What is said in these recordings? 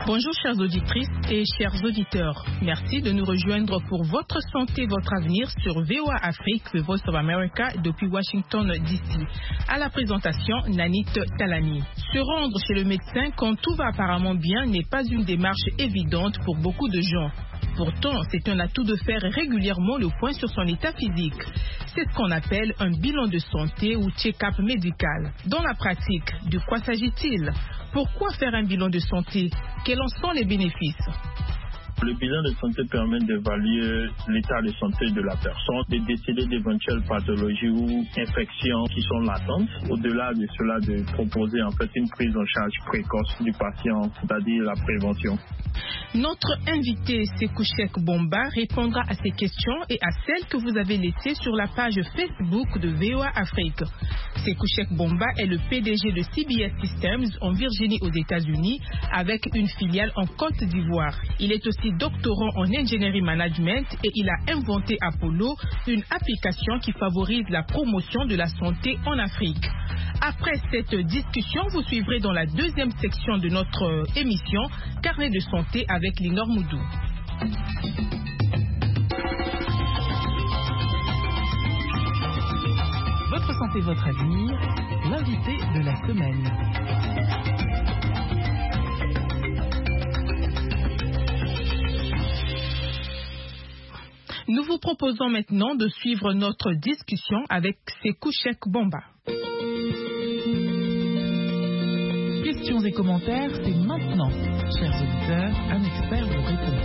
Bonjour chères auditrices et chers auditeurs. Merci de nous rejoindre pour Votre santé, votre avenir sur VOA Afrique, The Voice of America depuis Washington DC. À la présentation, Nanit Talani. Se rendre chez le médecin quand tout va apparemment bien n'est pas une démarche évidente pour beaucoup de gens. Pourtant, c'est un atout de faire régulièrement le point sur son état physique. C'est ce qu'on appelle un bilan de santé ou check-up médical. Dans la pratique, de quoi s'agit-il? Pourquoi faire un bilan de santé? Quels en sont les bénéfices? Le bilan de santé permet d'évaluer l'état de santé de la personne, de déceler d'éventuelles pathologies ou infections qui sont latentes. Au-delà de cela, de proposer en fait une prise en charge précoce du patient, c'est-à-dire la prévention. Notre invité, Sekou Cheikh Bomba, répondra à ces questions et à celles que vous avez laissées sur la page Facebook de VOA Afrique. Sekou Cheikh Bomba est le PDG de CBS Systems en Virginie aux États-Unis avec une filiale en Côte d'Ivoire. Il est aussi doctorant en ingénierie management et il a inventé Apollo, une application qui favorise la promotion de la santé en Afrique. Après cette discussion, vous suivrez dans la deuxième section de notre émission Carnet de santé avec Linor Moudou. Votre santé, votre avenir, l'invité de la semaine. Nous vous proposons maintenant de suivre notre discussion avec Sekou Cheikh Bomba. Questions et commentaires, c'est maintenant. Chers auditeurs, un expert vous répond.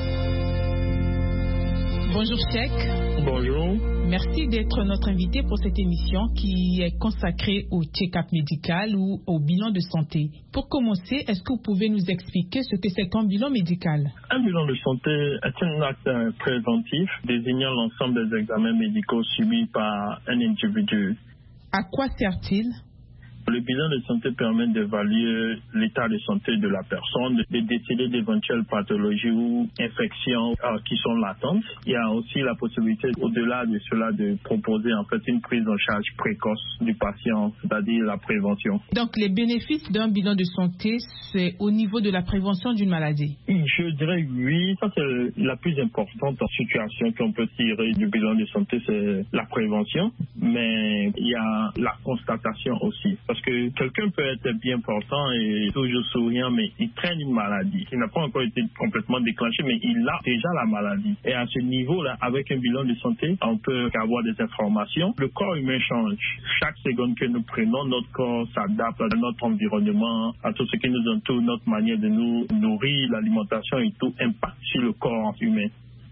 Bonjour Cheikh. Bonjour. Merci d'être notre invité pour cette émission qui est consacrée au check-up médical ou au bilan de santé. Pour commencer, est-ce que vous pouvez nous expliquer ce que c'est qu'un bilan médical? Un bilan de santé est un acte préventif désignant l'ensemble des examens médicaux subis par un individu. À quoi sert-il? Le bilan de santé permet d'évaluer l'état de santé de la personne, de déceler d'éventuelles pathologies ou infections qui sont latentes. Il y a aussi la possibilité, au-delà de cela, de proposer en fait une prise en charge précoce du patient, c'est-à-dire la prévention. Donc les bénéfices d'un bilan de santé, c'est au niveau de la prévention d'une maladie? Je dirais oui, ça c'est la plus importante situation qu'on peut tirer du bilan de santé, c'est la prévention, mais il y a la constatation aussi. Parce que quelqu'un peut être bien portant et toujours souriant, mais il traîne une maladie qui n'a pas encore été complètement déclenchée, mais il a déjà la maladie. Et à ce niveau-là, avec un bilan de santé, on peut avoir des informations. Le corps humain change. Chaque seconde que nous prenons, notre corps s'adapte à notre environnement, à tout ce qui nous entoure, notre manière de nous nourrir, l'alimentation et tout impacte sur le corps humain.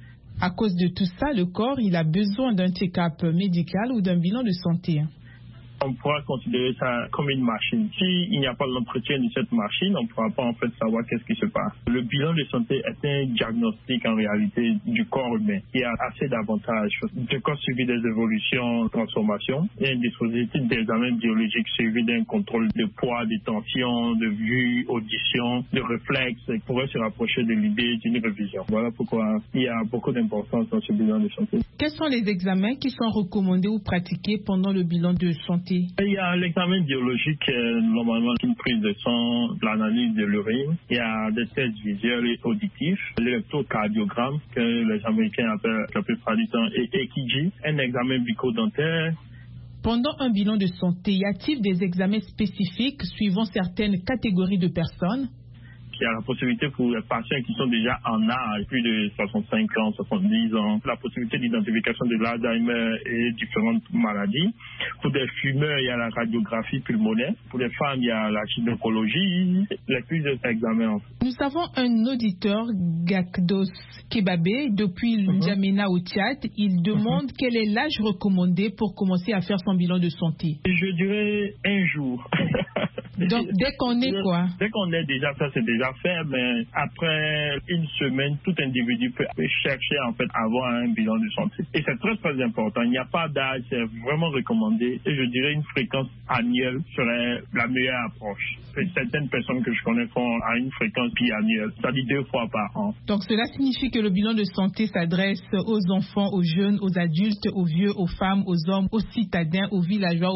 À cause de tout ça, le corps, il a besoin d'un check-up médical ou d'un bilan de santé. On pourra considérer ça comme une machine. S'il n'y a pas l'entretien de cette machine, on ne pourra pas en fait savoir qu'est-ce qui se passe. Le bilan de santé est un diagnostic en réalité du corps humain. Il y a assez d'avantages. Le corps suivi des évolutions, transformations, et un dispositif d'examen biologique suivi d'un contrôle de poids, de tension, de vue, audition, de réflexe, qui pourrait se rapprocher de l'idée d'une révision. Voilà pourquoi il y a beaucoup d'importance dans ce bilan de santé. Quels sont les examens qui sont recommandés ou pratiqués pendant le bilan de santé? Il y a l'examen biologique, normalement une prise de sang, l'analyse de l'urine. Il y a des tests visuels et auditifs, l'électrocardiogramme que les Américains appellent la plupart du temps EKG, un examen bucco-dentaire. Pendant un bilan de santé, y a-t-il des examens spécifiques suivant certaines catégories de personnes? Il y a la possibilité pour les patients qui sont déjà en âge, plus de 65 ans, 70 ans, la possibilité d'identification de l'Alzheimer et différentes maladies. Pour des fumeurs, il y a la radiographie pulmonaire. Pour les femmes, il y a la gynécologie, les plusieurs examens. Nous avons un auditeur, Gakdos Kebabé, depuis N'Djamena au Tchad. Il demande quel est l'âge recommandé pour commencer à faire son bilan de santé. Je dirais un jour. Donc, dès qu'on est quoi? Dès qu'on est déjà, ça c'est déjà fait, mais après une semaine, tout individu peut chercher en fait à avoir un bilan de santé. Et c'est très très important. Il n'y a pas d'âge, c'est vraiment recommandé. Et je dirais une fréquence annuelle serait la meilleure approche. Et certaines personnes que je connais font à une fréquence biannuelle, c'est-à-dire 2 fois par an. Donc cela signifie que le bilan de santé s'adresse aux enfants, aux jeunes, aux adultes, aux vieux, aux femmes, aux hommes, aux citadins, aux villageois,